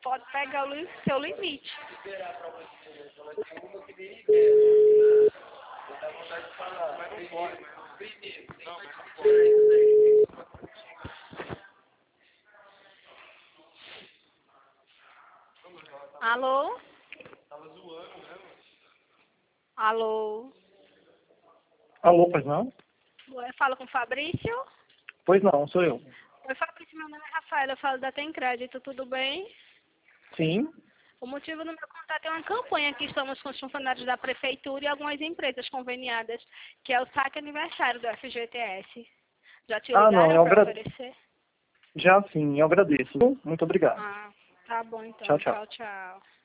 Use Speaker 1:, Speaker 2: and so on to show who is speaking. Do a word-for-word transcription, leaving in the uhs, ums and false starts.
Speaker 1: pode pegar o li- seu limite. Alô? Alô?
Speaker 2: Alô, pois não?
Speaker 1: Eu falo com o Fabrício?
Speaker 2: Pois não, sou eu.
Speaker 1: Oi, Fabrício, meu nome é Rafaela, eu falo da Tem Crédito, tudo bem?
Speaker 2: Sim.
Speaker 1: O motivo do meu contato é uma campanha que estamos com os funcionários da Prefeitura e algumas empresas conveniadas, que é o saque aniversário do F G T S. Já te
Speaker 2: Ah, não,
Speaker 1: ligaram
Speaker 2: eu
Speaker 1: para
Speaker 2: agra...
Speaker 1: oferecer?
Speaker 2: Já sim, eu agradeço. Muito obrigado.
Speaker 1: Ah, tá bom então.
Speaker 2: Tchau, tchau.
Speaker 1: Tchau, tchau.